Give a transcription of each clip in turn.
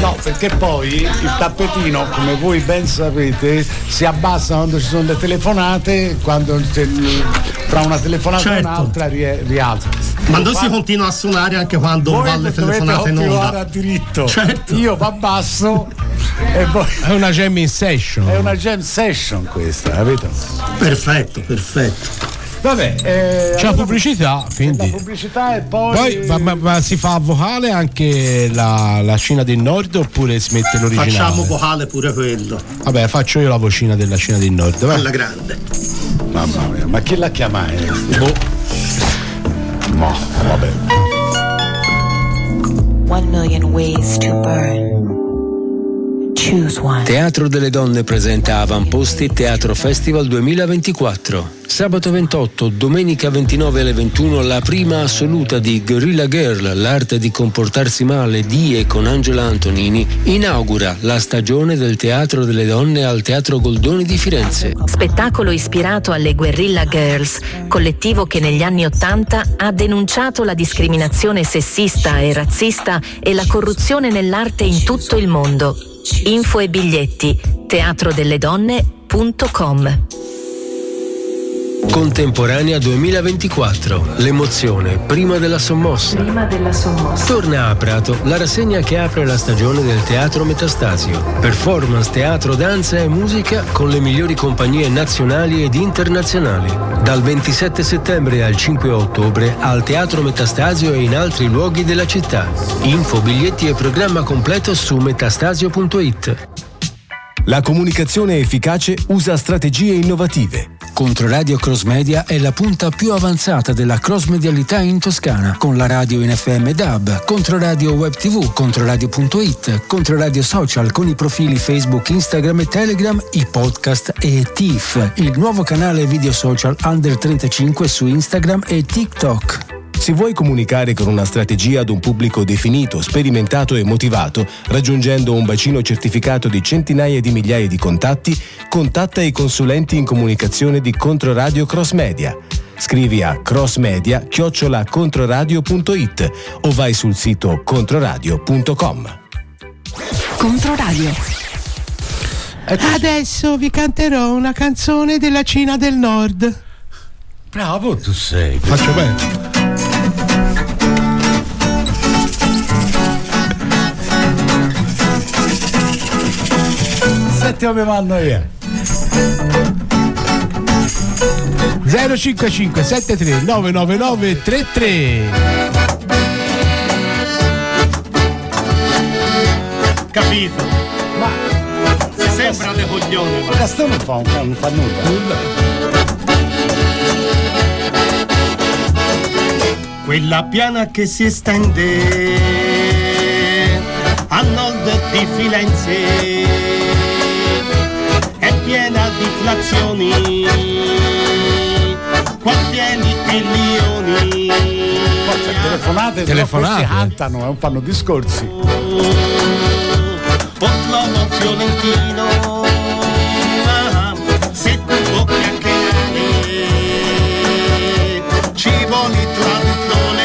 No, perché poi il tappetino, come voi ben sapete, si abbassa quando ci sono le telefonate, quando fra una telefonata e un'altra rialza. Ma non si continua a suonare anche quando va le telefonate in onda. A diritto. Certo. Io va basso e poi è una jam session. È una jam session questa, capito? Perfetto. Vabbè, c'è la pubblicità, quindi. La pubblicità e poi ma si fa a vocale anche la Cina del Nord oppure si mette l'originale? Facciamo vocale pure quello. Vabbè, faccio io la vocina della Cina del Nord. Alla grande. Mamma mia, ma chi la chiama? No, vabbè. 1 million ways to burn. Choose one. Teatro delle Donne presenta Avamposti Teatro Festival 2024. Sabato 28, domenica 29 alle 21 la prima assoluta di Guerrilla Girl, l'arte di comportarsi male di e con Angela Antonini, inaugura la stagione del Teatro delle Donne al Teatro Goldoni di Firenze. Spettacolo ispirato alle Guerrilla Girls, collettivo che negli anni '80 ha denunciato la discriminazione sessista e razzista e la corruzione nell'arte in tutto il mondo. Info e biglietti teatrodelledonne.com. Contemporanea 2024, l'emozione prima della sommossa. Torna a Prato la rassegna che apre la stagione del Teatro Metastasio. Performance, teatro, danza e musica con le migliori compagnie nazionali ed internazionali. Dal 27 settembre al 5 ottobre al Teatro Metastasio e in altri luoghi della città. Info, biglietti e programma completo su metastasio.it. La comunicazione efficace usa strategie innovative. Controradio Cross Media è la punta più avanzata della cross-medialità in Toscana, con la radio in FM DAB, Controradio Web TV, Controradio.it, Controradio Social con i profili Facebook, Instagram e Telegram, i podcast e TIFF, il nuovo canale video social Under 35 su Instagram e TikTok. Se vuoi comunicare con una strategia ad un pubblico definito, sperimentato e motivato, raggiungendo un bacino certificato di centinaia di migliaia di contatti, contatta i consulenti in comunicazione di Controradio Cross Media. Scrivi a crossmedia@controradio.it o vai sul sito controradio.com. Controradio. Adesso vi canterò una canzone della Cina del Nord. Bravo, tu sei. Faccio bene. Senti come vanno io. 055 73 999 33. Capito? Ma sembra dei coglioni. Ma Gastone non fa nulla. Quella piana che si estende a nord di Firenze è piena di inflazioni, quartieri e lioni. Forse telefonate. Cantano, non fanno discorsi. Potlomo fiorentino, se tu vuoi chiacchierare ci vuole traduttore.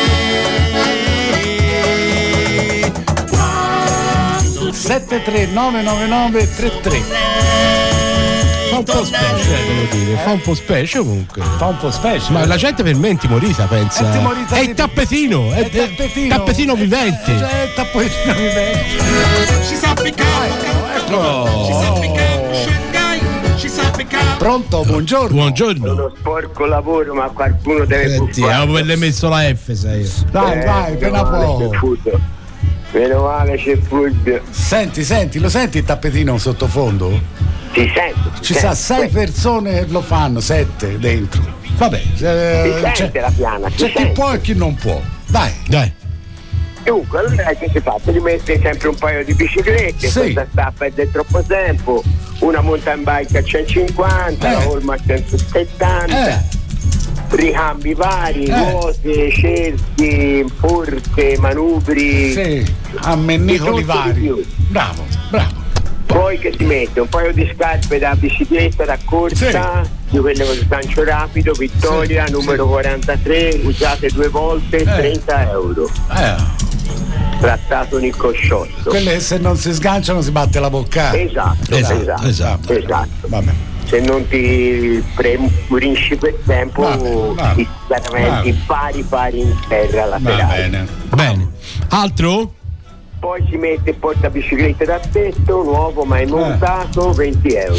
7399933. Fa un po' specie, devo dire, fa un po' specie comunque. Fa un po' specie. Ma la gente per me è intimorita, pensa. È il tappetino, è il tappetino vivente. È il tappetino vivente. Ci sa piccare, ci sa piccare, Shanghai, ci sa piccare. Pronto, buongiorno. Buongiorno. Uno sporco lavoro, ma qualcuno deve buffare. Ma l'hai messo la F, sai. Vai, appena poco. Meno male c'è Fulvio. Senti, lo senti il tappetino sottofondo? Ti sento. Ci sa 6 persone che lo fanno, 7 dentro. Vabbè, sente la piana. C'è chi può e chi non può. Dai. Dunque, allora che si fa? Si rimette sempre un paio di biciclette, questa sta a perdere troppo tempo, una mountain bike a 150, la Holma a 170. Ricambi vari, ruote, cerchi, forche, manubri, ammennicoli vari. Bravo. Poi che si mette un paio di scarpe da bicicletta da corsa, di quelle con sgancio rapido, Vittoria, numero 43, usate 2 volte, 30 euro. trattato nel cosciotto. Quelle se non si sganciano si batte la bocca. Esatto. Vabbè. Se non ti premurisci per tempo ti veramente pari in terra laterale. Bene. Altro? Poi si mette il portabiciclette da tetto nuovo mai montato, 20 euro.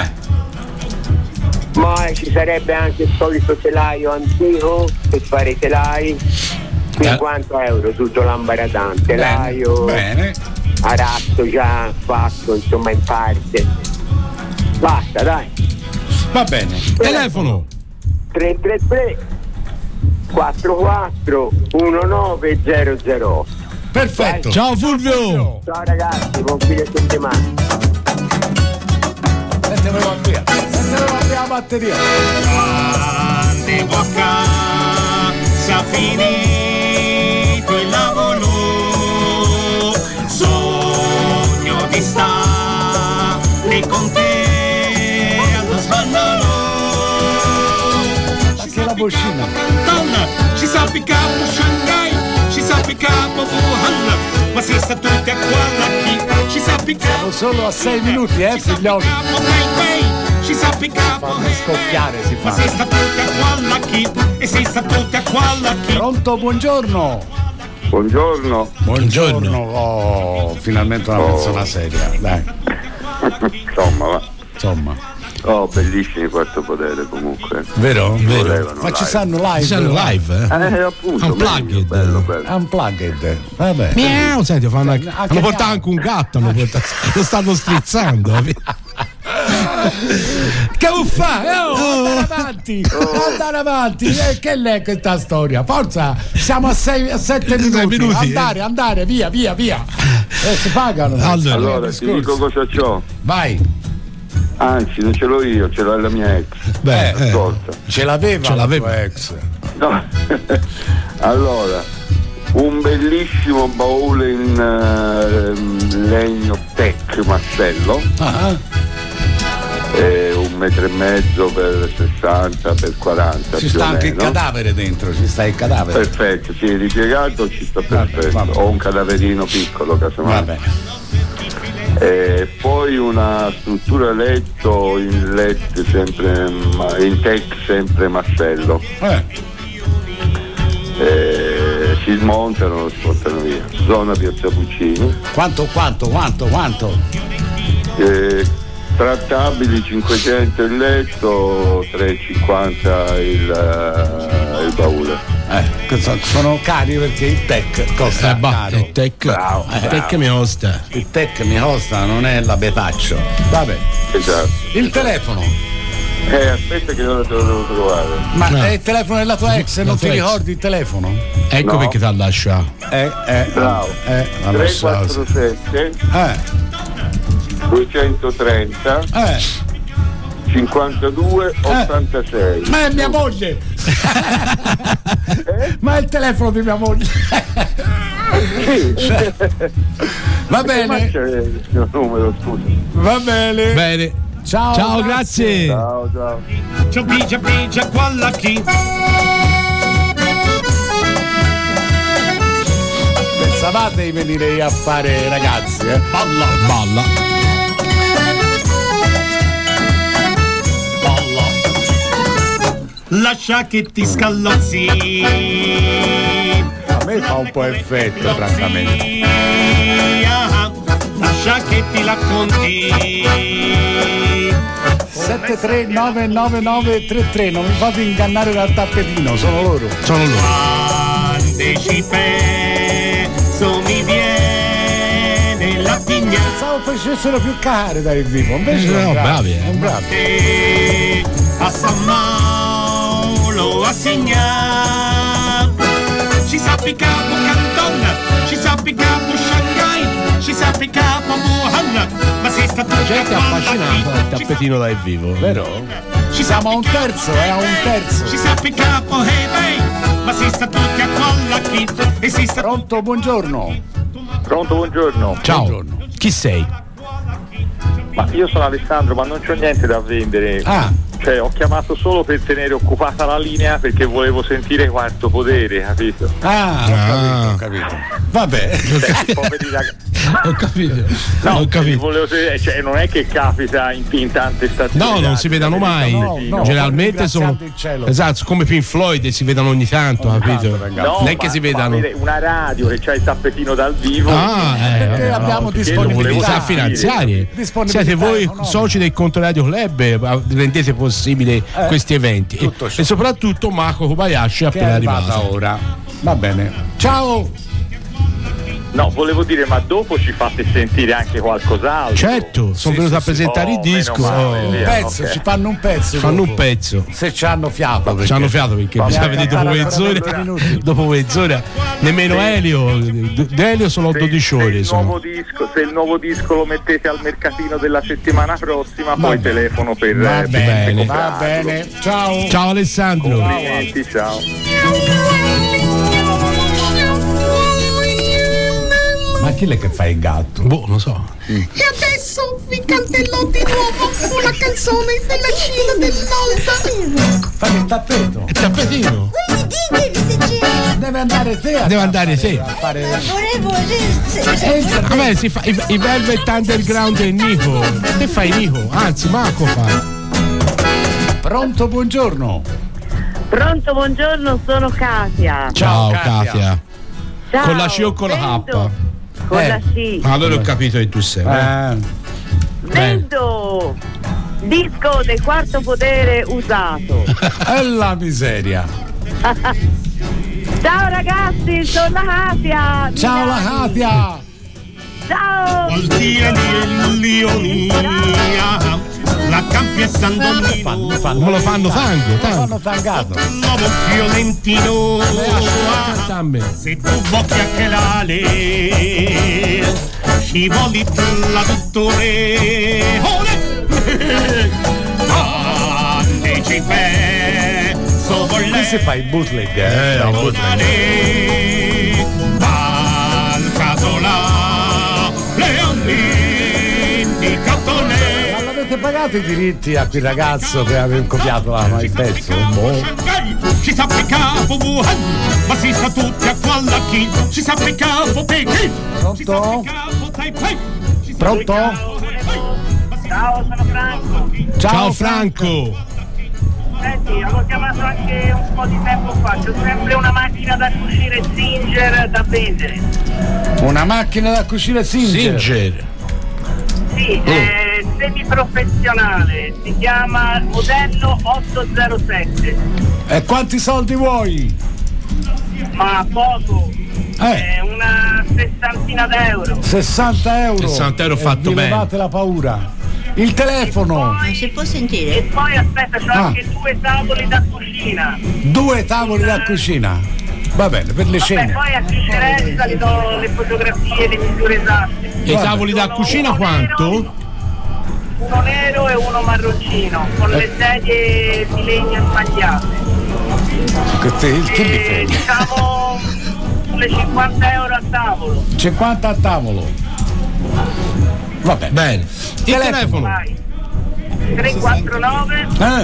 Ma ci sarebbe anche il solito telaio antico per fare telai, 50 euro, tutto l'ambaradante, telaio aratto già fatto, insomma, in parte. Basta, dai. Va bene. Telefono 333 44 19008. Perfetto. Dai. Ciao Fulvio. Ciao ragazzi, buon fine settimana. Sentiamo via la batteria. Grande bocca, s'ha finito il lavoro, sogno di stare con te allo spandolo. Anche la bocina. Donna, ci sa piccato Shanghai, ci sa piccato Wuhan, ma si sta tutti a guardare chi ci sa piccato. Solo a 6 minuti, figlioli. Ci sa piccato, fanno scoppiare, si fa. Ma si sta tutti a guardare chi, e si sta tutti a guardare chi. Pronto, buongiorno. Buongiorno. Oh, finalmente una persona seria, dai. Insomma. Oh, bellissimi Quarto Potere comunque. Vero? Ma ci stanno live? Ci stanno live? Appunto. Unplugged. Bello. Unplugged. Vabbè. Miau, senti, hanno portato anche un gatto, lo stanno strizzando. Che uffa! Andare avanti! Che è questa storia? Forza! Siamo a 7 minuti. Andare, via! Si pagano. Allora ti dico cosa c'ho. Vai! Anzi, non ce l'ho io, ce l'ha la mia ex. Ascolta. Ce l'aveva la tua ex. No. Allora, un bellissimo baule in legno tech Marcello. 1,5 metri per 60 per 40. Ci sta anche il cadavere dentro, ci sta il cadavere. Perfetto, sì, ripiegato ci sta perfetto. Vabbè. Ho un cadaverino piccolo, casomai. Vabbè. Poi una struttura letto in LED sempre in tech sempre Marcello. Si smontano, lo portano via. Zona Piazza Puccini. Quanto? Trattabili 500 il letto, 3,50 il baule. Sono cari perché il tech costa caro. Il tech mi costa. Il tech mi costa, non è l'abetaccio. Vabbè. Esatto. Il telefono. Aspetta che ora te lo devo trovare. Ma è il telefono della tua ex, non ti ricordi il telefono? Ecco perché ti ha lasciato. Bravo. 347 230 52 86. Ma è mia moglie. Ma è il telefono di mia moglie. Va bene. C'è il mio numero, scusa. Va bene. Ciao, grazie. Ciao. C'ho pigia qualla chi. Pensavate di venire a fare ragazzi, Balla. Lascia che ti scallozzi. A me fa un po' effetto, francamente. Lascia che ti racconti. 7399933, non mi fate ingannare dal tappetino, sono loro. Quando ci penso mi viene la tigna. Pensavo facessero più care dal vivo, invece no, bravi. A San Mauro a segnare. Ci sa piccapo Canton, ci sa piccapo Shanghai, ci sa piccapo Wuhan, ma si sta tutto gente affascinato dal tappetino dal vivo, vero? Ci siamo a un terzo, a un terzo. Ci sa piccapo ma si sta tutti a qualla chi e si sta. Pronto, buongiorno. Ciao. Buongiorno. Chi sei? Ma io sono Alessandro, ma non c'ho niente da vendere. Cioè, ho chiamato solo per tenere occupata la linea perché volevo sentire Quarto Potere, capito? Ho capito. Vabbè. Poveri ragazzi. Ho capito. No, ho capito. Volevo sapere, cioè, non è che capita in tante stazioni. No, non si vedano mai. No, generalmente sono. Esatto, come Pink Floyd si vedono ogni tanto, capito? Non è che si vedano. Una radio che c'ha il tappetino dal vivo. Perché abbiamo disponibilità finanziarie. Siete voi soci del Conto Radio Club, rendete possibile questi eventi. E soprattutto Mako Kobayashi è appena arrivato ora. Va bene. Ciao! No, volevo dire, ma dopo ci fate sentire anche qualcos'altro? Certo, sono venuto a presentare il disco. Un pezzo, ci fanno un pezzo. Fanno un pezzo. Se ci hanno fiato. Ci hanno fiato perché bisogna vedere dopo mezz'ora. Nemmeno Elio sono 12 ore. Se il nuovo disco lo mettete al mercatino della settimana prossima, poi telefono per. Va bene. Ciao. Ciao Alessandro. Complimenti, ciao. Ma chi è che fa il gatto? Boh, non so. E adesso vi canterò di nuovo una canzone della Cina del Nord. Fai il tappeto. Il tappetino. Deve andare te. Vabbè, si fa i Velvet Underground e Nico. Te fai Nico, anzi Marco fa. Pronto, buongiorno. Pronto, buongiorno, sono Katia. Ciao Katia. Ciao, con la C o con la K? Con la C. Allora ho capito che tu sei. Vendo disco del Quarto Potere usato. È la miseria. Ciao ragazzi, sono la Katia. Ciao la Katia. Ciao. La campia e San Donnino come lo fanno tango. Fanno tangato. L'uomo fiorentino se tu bocchi anche l'ale scivoli la dottore quante ci penso volle qui si fa il bootleg al caso là le di cartone. Avete pagato i diritti a quel ragazzo che aveva copiato il pezzo? Ci sa per capo Wuhan, ma si sta tutti a Kuala-Chi. Ci sa per capo Peking. Pronto? Pronto? Ciao, sono Franco. Ciao Franco. Senti, avevo chiamato anche un po' di tempo fa. C'ho sempre una macchina da cucire Singer da vendere. Una macchina da cucire Singer? Sì, semiprofessionale, si chiama modello 807. E quanti soldi vuoi? Ma poco, una sessantina d'euro. 60 euro? 60 euro fatto bene. Levate la paura. Il telefono? Non si può sentire. E poi aspetta, c'ho anche 2 tavoli da cucina. 2 tavoli da cucina? Va bene, per le cene. Poi a chi interessa gli do le fotografie, le misure esatte. E i tavoli da cucina quanto? Uno nero e uno marroncino, con le sedie di legno sbagliate. Che li fai? Diciamo sulle 50 euro a tavolo. 50 a tavolo. Va bene. Bene. Il telefono? 349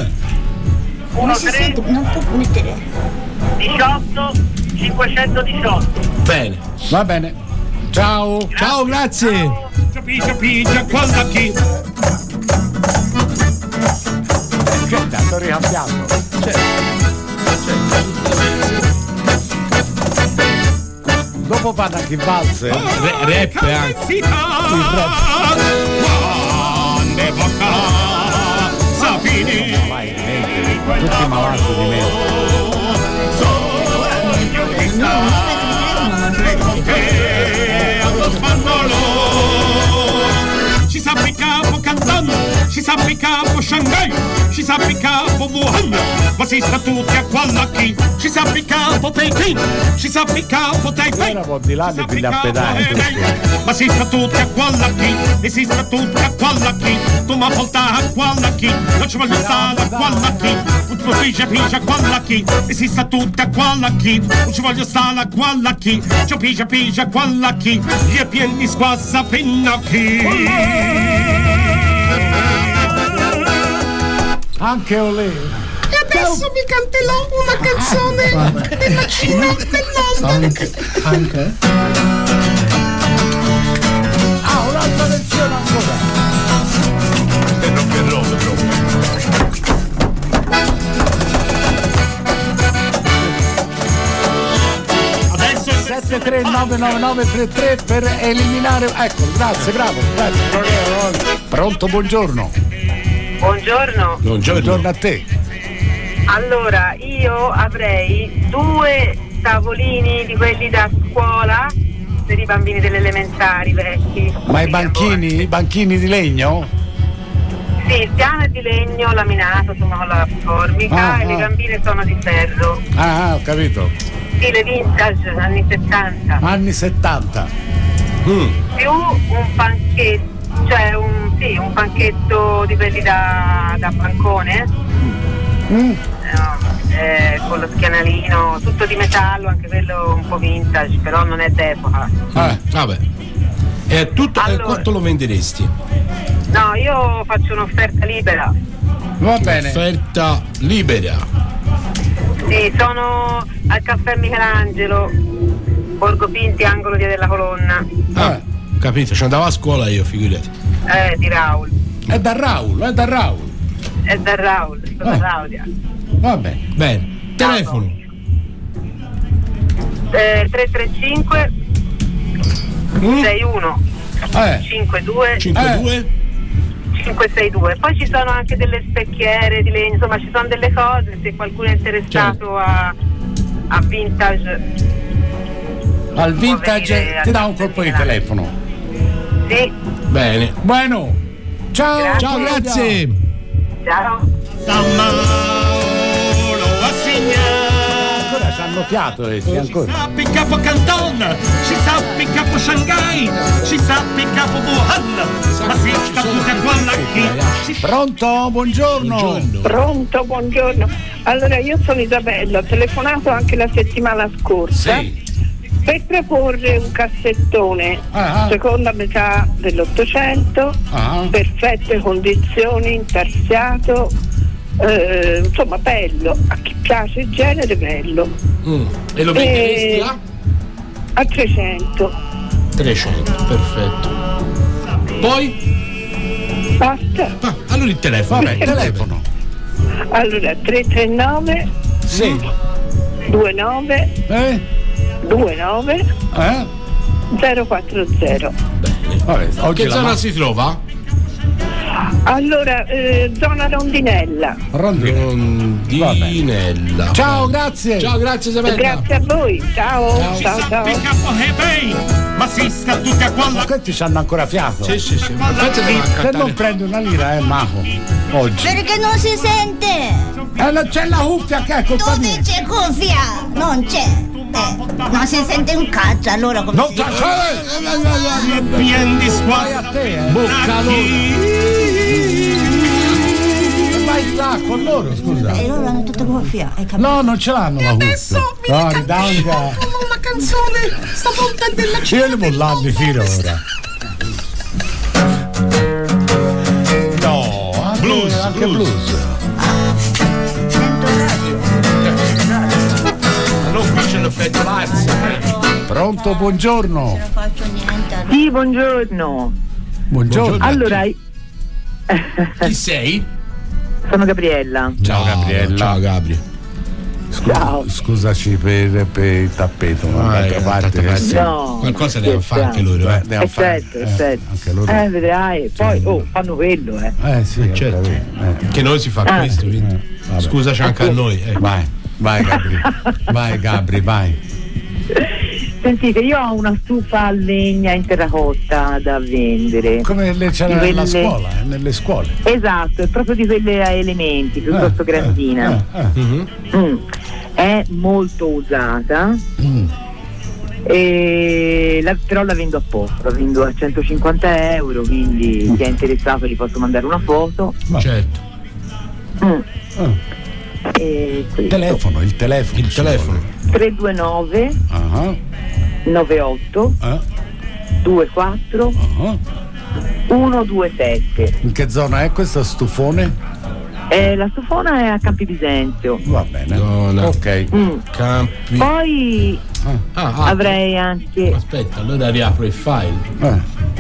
13 non può mettere 18 518. Bene. Va bene. Ciao. Ciao, grazie. Pigia quando chi che sto ricambiando. Dopo fanno anche il valse. Rap anche. il rap. Quando bocca sapini tutti malati di me. Ci sa per capo Canton, ci sa per capo Shanghai, ci sa per capo Wuhan, ma si sta tutti a Kuala-Chi, ci sa per capo Peking, ci sa per capo Taipei, ma si sta tutti a Kuala-Chi, e si sta tutti a Kuala-Chi, tu ma porta a Kuala-Chi, non ci voglio stare a Kuala-Chi, tu pigia a Kuala-Chi, e si sta tutti a Kuala-Chi, non ci voglio stare a Kuala-Chi, ci pigia a Kuala-Chi, gli è pien di squassa Pinocchi. Anche olè. E adesso vi canterò una canzone della Cina del mondo. Anche? Un'altra lezione ancora. E non che roba proprio. Adesso 7399933 per eliminare. Ecco, grazie. Pronto, buongiorno. Buongiorno. Buongiorno a te. Allora, io avrei 2 tavolini di quelli da scuola per i bambini delle elementari vecchi. Ma i banchini di legno? Sì, il piano è di legno laminato, insomma, con la formica, e le gambine sono di ferro. Ho capito. Stile vintage, anni 70. Anni 70. Più un panchetto, cioè un panchetto di quelli da bancone. Con lo schienalino, tutto di metallo, anche quello un po' vintage, però non è d'epoca. Vabbè. E tutto, allora, quanto lo venderesti? No, io faccio un'offerta libera. Va bene. Offerta libera. Sì, sono al caffè Michelangelo, Borgo Pinti, angolo via della Colonna. Capito, ci andavo a scuola io, figurati. Di Raul. È da Raul. È da Raul, sto da Raudia. Va bene. Telefono. 335 61 52 562. Poi ci sono anche delle specchiere di legno, insomma ci sono delle cose, se qualcuno è interessato a vintage. Al vintage ti dà un colpo di telefono. Sì. Bene. Bueno. Ciao, grazie. Ciao. Ancora c'hanno fiato essi ancora. Ci sappi capo Canton, ci sappi capo Shanghai, ci sappi capo Wuhan, ma si sta tutta quella qui. Pronto? Buongiorno. Pronto, buongiorno. Allora io sono Isabella, ho telefonato anche la settimana scorsa per proporre un cassettone seconda metà dell'800, perfette condizioni, intarsiato, insomma bello, a chi piace il genere bello. E lo venderesti a 300, perfetto. Poi? Basta. Allora il telefono. Vabbè, il telefono. Allora 339 29 040. Vabbè, oggi che zona si trova? Allora, zona Rondinella. Rondinella. Ciao, grazie. Ciao, grazie Isabella. Grazie a voi. Ciao. Ma si sta tutta quella. Ma questi c'hanno ancora fiato. Sì. Se non prendi una lira, Maco. Oggi. Perché non si sente? Non c'è la cuffia, che è colpa mia. Dove c'è cuffia? Non c'è. Non si sente un cazzo, allora come si dice? Pien di squadra a te, Boccalona. Vai là con loro, scusa. E loro hanno tutta cuffia, hai capito? No, non ce l'hanno la cuffia. Adesso vi cantiamo una canzone, stavolta della Cina. Io li mollarli fino ora. No, anche blues. Non qui c'è l'effetto live. Pronto, buongiorno. Non faccio niente. Sì, buongiorno. Buongiorno. Allora, chi sei? sono Gabriella. Ciao Gabriella. Ciao Gabri. Scusaci per il tappeto, ma d'altra parte no, qualcosa devono fare anche loro. Certo. Anche loro. Vedrai, poi fanno quello. Sì, certo. Che noi si fa questo, quindi. Scusaci anche a noi. Vai Gabri. vai. Sentite, io ho una stufa a legna in terracotta da vendere. Come c'è nella scuola, nelle scuole. Esatto, è proprio di quelle a elementi, piuttosto grandina. È molto usata. Però la vendo a poco, la vendo a 150 euro, quindi chi è interessato gli posso mandare una foto. Certo. Il telefono 329 98 24 127. In che zona è questo stufone? La stufona è a Campi Bisenzio. Va bene. Ok. Campi. Poi avrei anche. Aspetta, allora riapro il file.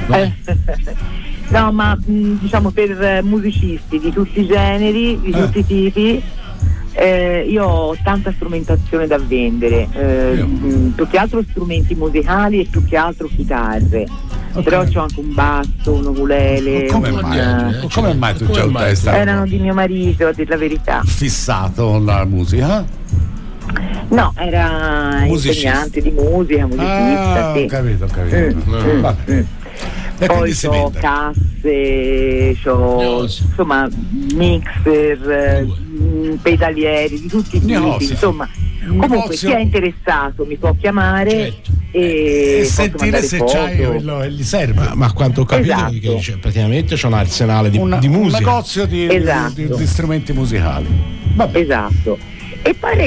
No, ma diciamo per musicisti di tutti i generi, di tutti i tipi. Io ho tanta strumentazione da vendere, più che altro strumenti musicali e più che altro chitarre. Però c'ho anche un basso, un ukulele. Come mai tu c'hai un testa? Erano di mio marito, a dire la verità. Fissato la musica? No, era insegnante di musica, musicista. Ho capito. Poi c'ho casse, c'ho insomma mixer, pedalieri di tutti i tipi, insomma. Comunque chi è interessato mi può chiamare e sentire se c'hai gli serve. Ma quanto ho capito che praticamente c'è un arsenale di musica. Un negozio di strumenti musicali. Vabbè. Esatto. E poi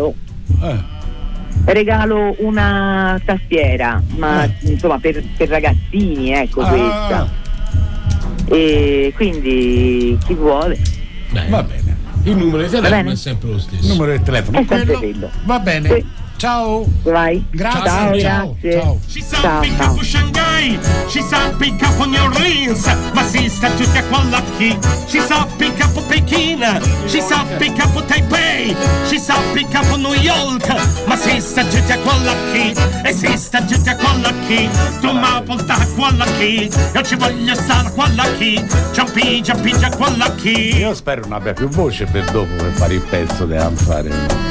regalo una tastiera, ma insomma per ragazzini, ecco, questa. E quindi chi vuole. Va bene. Il numero di telefono è sempre lo stesso. Il numero di telefono è sempre quello. Va bene. Ciao. Vai. Grazie. Ciao. Ci sa il capo Shanghai, ci sa il capo New Orleans, ma si sta tutti a quell'acchi. Ci sa il capo Pechino, ci sa il capo Taipei, ci sa il capo New York, ma si sta tutti a quell'acchi. E si sta tutti a quell'acchi. Tu ma volta a quell'acchi, io ci voglio stare a quell'acchi. Pigia a quell'acchi. Io spero non abbia più voce per dopo per fare il pezzo che dobbiamo fare.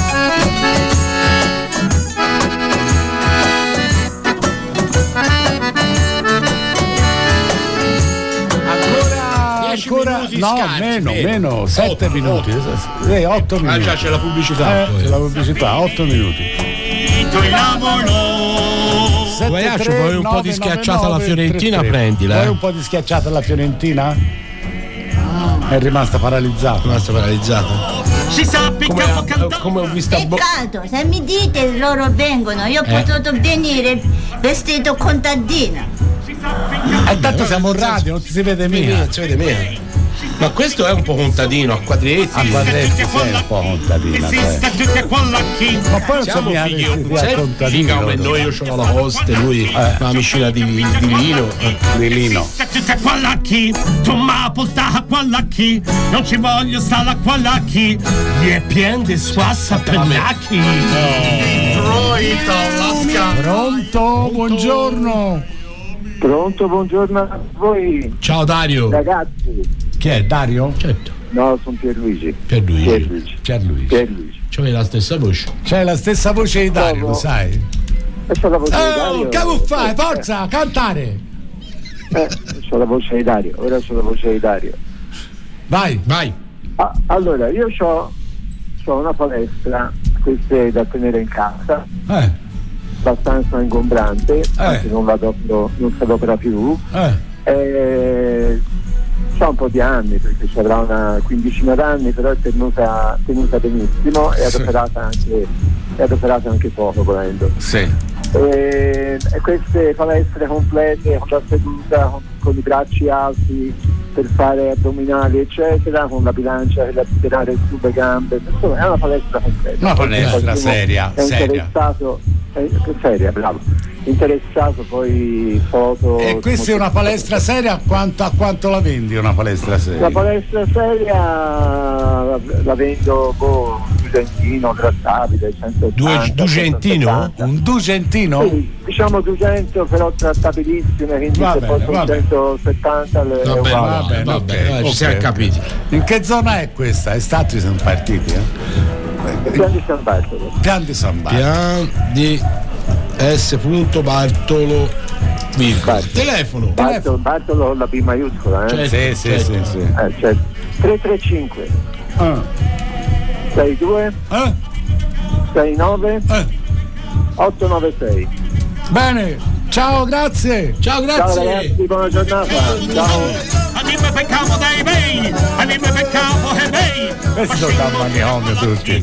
Ancora meno 7 minuti. 8 minuti. Già c'è la pubblicità. C'è la pubblicità, 8 minuti. Vuoi un po' di schiacciata alla Fiorentina? Prendila. Vuoi un po' di schiacciata alla Fiorentina? È rimasta paralizzata. Come ho visto peccato, se mi dite loro vengono, io ho potuto venire vestito contadina. Intanto siamo in radio, non ti si vede mica. Ma questo è un po' contadino, a quadretti. Sì, un po' contadino. Ma poi non so mica contadino. Come noi, io c'ho la hoste, lui una miscela di lino. Tu ma porta quell'acchi, non ci voglio stare a quell'acchi. Gli è pieno di suassa pennacchi. Pronto, buongiorno. Pronto, buongiorno a voi. Ciao Dario. Ragazzi. Chi è, Dario? Certo. No, sono Pierluigi. C'hai la stessa voce. C'hai la stessa voce di Dario, lo sai? C'ho la voce di Dario. Che vuoi fare? Forza, cantare! C'ho la voce di Dario, ora c'ho la voce di Dario. Vai. Allora, io c'ho una palestra, queste da tenere in casa. Abbastanza ingombrante, anche non si adopera più. C'ha un po' di anni, perché ci avrà una quindicina d'anni, però è tenuta benissimo e adoperata anche poco volendo. E queste palestre complete con la seduta, con i bracci alti per fare addominali eccetera, con la bilancia per tirare su le gambe, insomma è una palestra completa. Una palestra seria. Seria, bravo. Interessato, poi foto. E questa è una palestra seria? A quanto la vendi una palestra seria? La palestra seria la vendo dugentino, trattabile, 180. Dugentino? Un dugentino? Sì, diciamo 200 però trattabilissime, quindi se possono 170 le va bene, ci siamo capiti. In che zona è questa? Estati sono partiti? Pian di San Bartolo. Pian di San Bartolo. Pian di S. Bartolo. Telefono. Bartolo con la B maiuscola, Sì. Certo. 335 62 69 896. Bene, ciao, grazie. Ciao ragazzi, buona giornata. Ciao. Anime per capo dai bei, anime per capo e bei. Questi sono da manicomio tutti.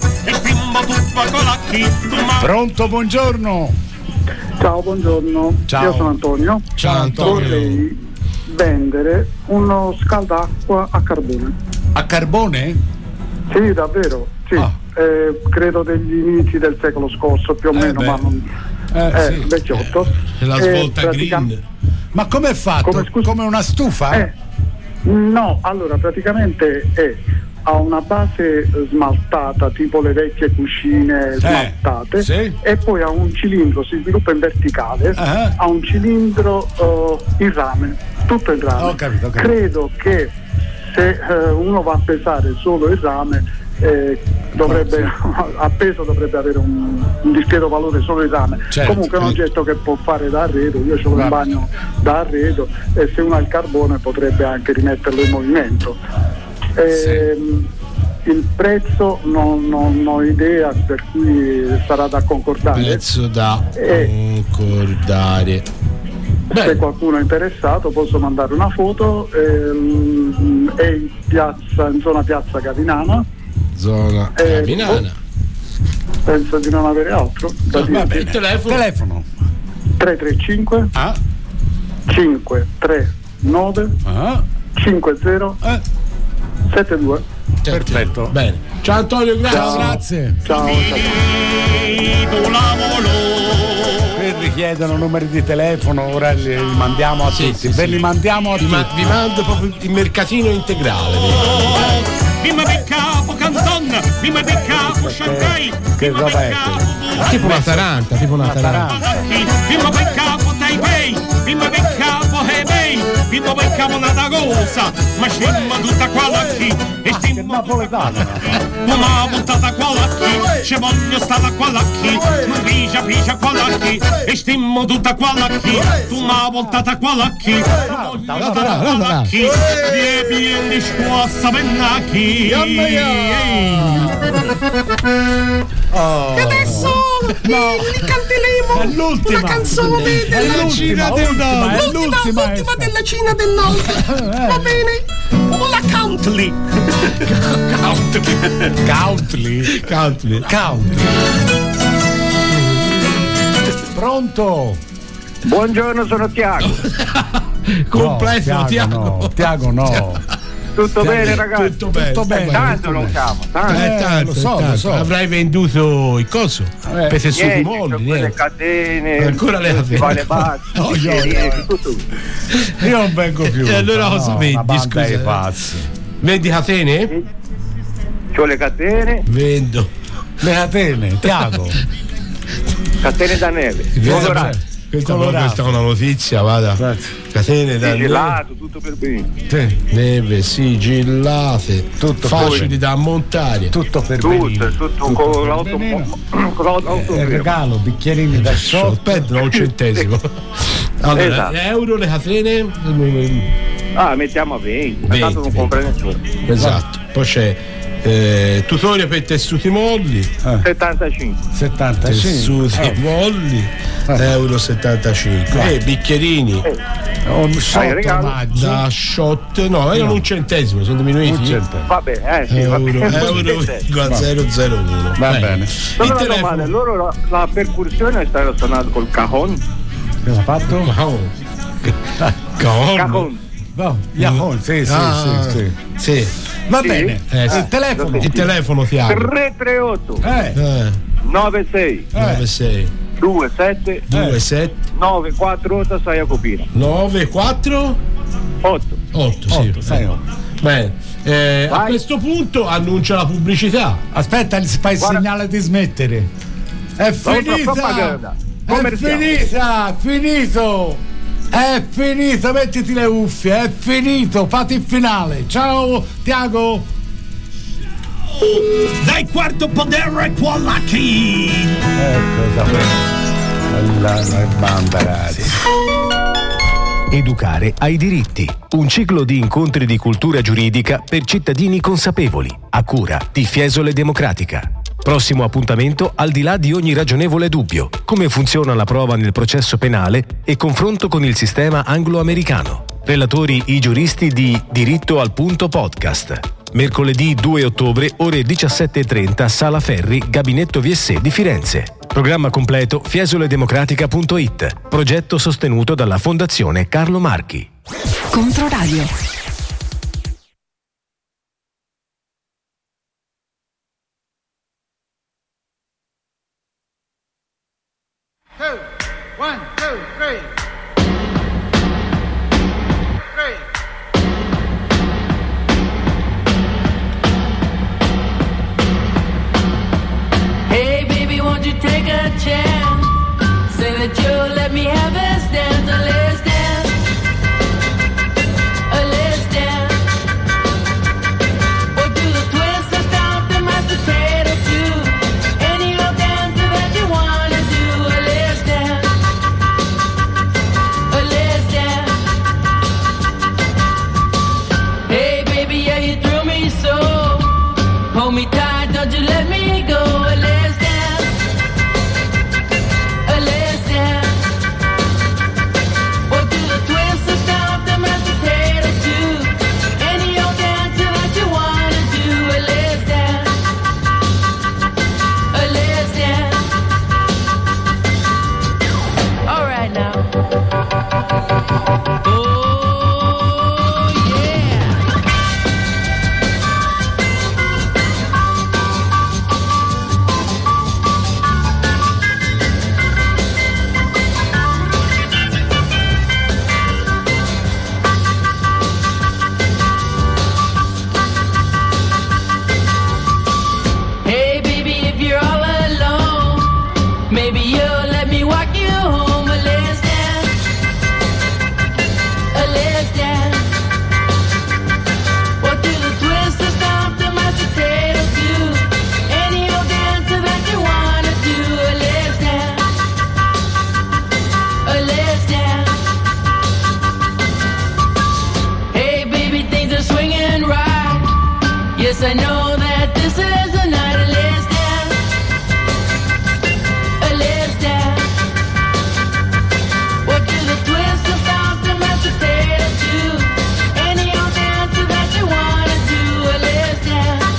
Pronto, buongiorno. Ciao, buongiorno. Ciao. Io sono Antonio. Ciao Antonio. Vorrei vendere uno scaldacqua a carbone. A carbone? Sì, davvero, sì. Credo degli inizi del secolo scorso, più o meno, ma non... sì. vecchiotto. La svolta green. Ma come è fatto? Come una stufa? No, allora praticamente ha una base smaltata, tipo le vecchie cucine smaltate, e poi ha un cilindro, si sviluppa in verticale, ha un cilindro in rame, tutto in rame. Ho capito. Credo che se uno va a pesare solo il rame, a peso dovrebbe avere un discreto valore solo il rame. Comunque è un oggetto che può fare da arredo, io ho un bagno da arredo, e se uno ha il carbone potrebbe anche rimetterlo in movimento. Il prezzo non ho idea, per cui sarà da concordare. Prezzo da concordare. Se qualcuno è interessato posso mandare una foto. È in zona Piazza Gavinana. Zona Gavinana. Penso di non avere altro da dire. Il telefono 335 539 5072. Perfetto. Bene. Ciao Antonio, grazie. Ciao. Per richiedono numeri di telefono, ora li mandiamo a tutti. Li mandiamo a tutti. Vi mando proprio il mercatino integrale. Bimba beccapo Canton, bimba beccapo Shanghai, che roba è? Tipo una taranta. bimba beccapo Taipei, bimba beccapo Hebei, bimba beccapo Nadagosa, ma stimma tutta quella qui, e stimma napoletana. Una buttata quella qui, ci voglio stata quella qui, pigia quella qui, e stimmo tutta quella qui, tu una voltata quella qui, voglio stata quella qui, bien di scuossa penna qui. E adesso vi canteremo una canzone della Cina del Nord, l'ultima della Cina del Nord, va bene? La Country. Pronto? Buongiorno, sono Tiago. Complesso Tiago. Tiago no. Tutto bene, ragazzi? Tutto bene. Tanto non siamo. Lo so. Avrai venduto il coso per tessuti molli, le catene, ancora le catene. Io non vengo più. E allora cosa vendi? Scusa. Vendi catene? Sì. C'ho le catene. Vendo le catene, Tiago. Catene da neve. Questa è una notizia, vada. Catene da sigillato, tutto per bene. Neve sigillate, tutto facili da montare. Tutto per bene. Tutto con l'auto. Regalo, bicchierini da shop. Aspetta, un centesimo. Allora, euro le catene? Mettiamo a 20. Tanto non compra nessuno. Esatto. Poi c'è tutoria per tessuti molli 75 tessuti molli euro 75 e bicchierini un shot da shot erano un centesimo, sono diminuiti va bene euro 001 va bene. Il telefono loro la percussione è stata suonata col cajon. Che ha fatto? Cajon. Yahoo, sì. Va bene. Il telefono Tiago. 338 96 27 948 6 a Copino. 948 sì. Bene. A questo punto annuncia la pubblicità. Aspetta, gli fai il segnale di smettere. È finita. È finito, mettiti le cuffie, è finito, fate il finale. Ciao Tiago. Dai quarto podere Polacchi. La banda, ragazzi. Educare ai diritti. Un ciclo di incontri di cultura giuridica per cittadini consapevoli. A cura di Fiesole Democratica. Prossimo appuntamento al di là di ogni ragionevole dubbio. Come funziona la prova nel processo penale e confronto con il sistema anglo-americano. Relatori i giuristi di Diritto al Punto Podcast. Mercoledì 2 ottobre, ore 17:30, Sala Ferri, Gabinetto VSE di Firenze. Programma completo fiesoledemocratica.it. Progetto sostenuto dalla Fondazione Carlo Marchi. Controradio. 1, 2, 3. Hey baby, won't you take a chance? Say that you'll let me have this dance, a let's dance, a let's dance. Or do the twist, or stomp the mashed potato too. Any old dance that you wanna do, a let's dance, a let's dance. Hey baby, yeah you threw me so. Hold me tight, don't you let me go, a let's dance, a let's dance. Or do the twist, or stomp the mashed potato too. Any old dance that you wanna do, a let's dance, a let's dance. All right now. Oh yeah. Hey baby, if you're all alone, maybe you'll let me walk you home. A let's dance, a let's dance. Or do the twist, or stomp the mashed potato too. Any old dance that you wanna do. A let's dance, a let's dance. Hey baby, things are swinging right. Yes, I know that this is a night. A let's dance, a let's dance. Or do the twist, or stomp the mashed potato too. Any old dance that you wanna do. A let's dance,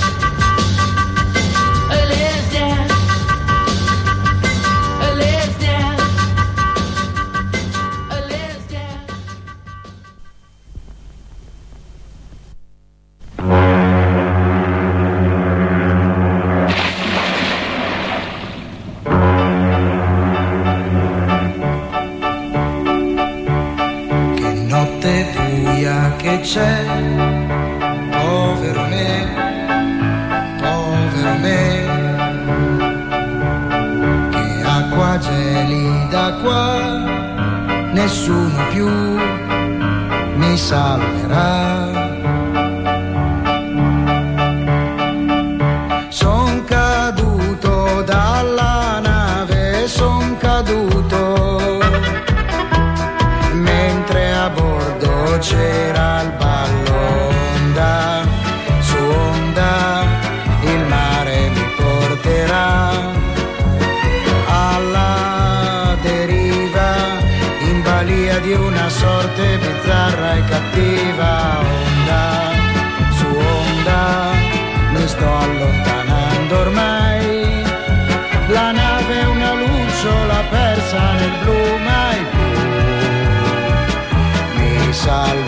a let's dance, a let's dance, a let's dance. Che notte buia che c'è, povero me, che acqua gelida qua, nessuno più mi salverà. Son caduto dalla nave, son caduto mentre a bordo c'era il ballo. Onda su onda il mare mi porterà alla deriva, in balia di una sorte bizzarra e cattiva. Onda su onda mi sto allontanando ormai, la nave è una lucciola persa nel blu, mai più mi salverà.